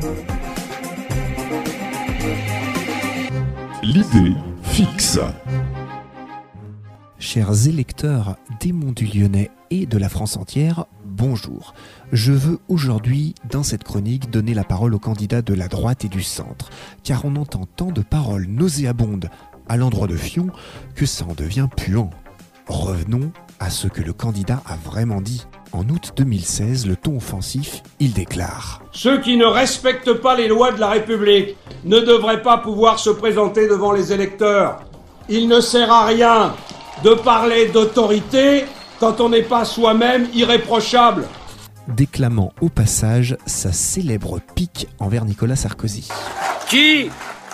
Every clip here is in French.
L'idée fixe. Chers électeurs des Monts du Lyonnais et de la France entière, bonjour. Je veux aujourd'hui, dans cette chronique, donner la parole aux candidats de la droite et du centre, car on entend tant de paroles nauséabondes à l'endroit de Fillon que ça en devient puant. Revenons à ce que le candidat a vraiment dit. En août 2016, le ton offensif, il déclare « Ceux qui ne respectent pas les lois de la République ne devraient pas pouvoir se présenter devant les électeurs. Il ne sert à rien de parler d'autorité quand on n'est pas soi-même irréprochable. » déclamant au passage sa célèbre pique envers Nicolas Sarkozy. Qui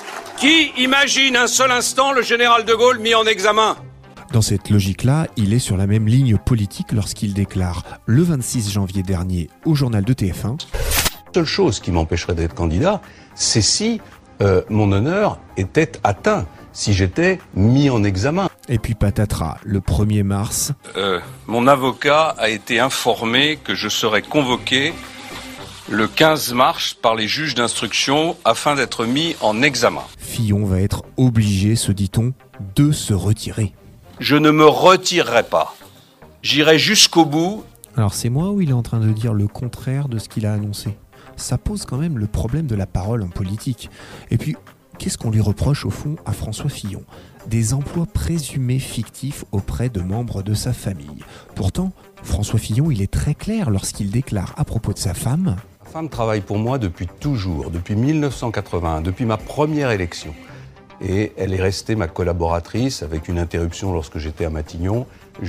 imagine un seul instant le général de Gaulle mis en examen ? Dans cette logique-là, il est sur la même ligne politique lorsqu'il déclare le 26 janvier dernier au journal de TF1 La seule chose qui m'empêcherait d'être candidat, c'est si mon honneur était atteint, si j'étais mis en examen. Et puis patatras, le 1er mars... Mon avocat a été informé que je serai convoqué le 15 mars par les juges d'instruction afin d'être mis en examen. Fillon va être obligé, se dit-on, de se retirer. Je ne me retirerai pas. J'irai jusqu'au bout. Alors c'est moi ou il est en train de dire le contraire de ce qu'il a annoncé ? Ça pose quand même le problème de la parole en politique. Et puis, qu'est-ce qu'on lui reproche au fond à François Fillon ? Des emplois présumés fictifs auprès de membres de sa famille. Pourtant, François Fillon, il est très clair lorsqu'il déclare à propos de sa femme... Ma femme travaille pour moi depuis toujours, depuis 1981, depuis ma première élection. Et elle est restée ma collaboratrice avec une interruption lorsque j'étais à Matignon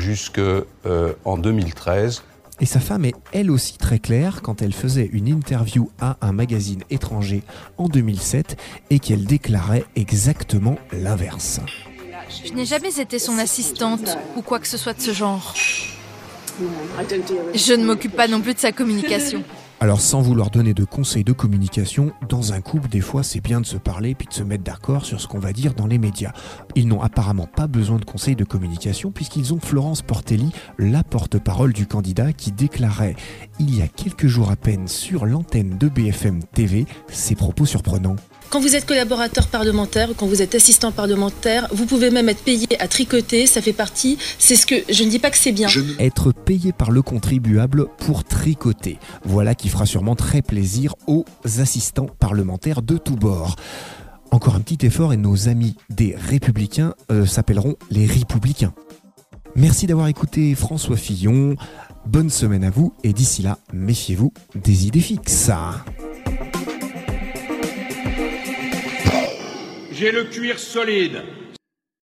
jusqu'en 2013. Et sa femme est elle aussi très claire quand elle faisait une interview à un magazine étranger en 2007 et qu'elle déclarait exactement l'inverse. Je n'ai jamais été son assistante ou quoi que ce soit de ce genre. Je ne m'occupe pas non plus de sa communication. Alors sans vouloir donner de conseils de communication, dans un couple, des fois, c'est bien de se parler puis de se mettre d'accord sur ce qu'on va dire dans les médias. Ils n'ont apparemment pas besoin de conseils de communication puisqu'ils ont Florence Portelli, la porte-parole du candidat, qui déclarait il y a quelques jours à peine sur l'antenne de BFM TV ses propos surprenants. Quand vous êtes collaborateur parlementaire, quand vous êtes assistant parlementaire, vous pouvez même être payé à tricoter, ça fait partie, c'est ce que, je ne dis pas que c'est bien. Être payé par le contribuable pour tricoter. Voilà qui fera sûrement très plaisir aux assistants parlementaires de tous bords. Encore un petit effort et nos amis des Républicains s'appelleront les Républicains. Merci d'avoir écouté François Fillon. Bonne semaine à vous et d'ici là, méfiez-vous des idées fixes. J'ai le cuir solide.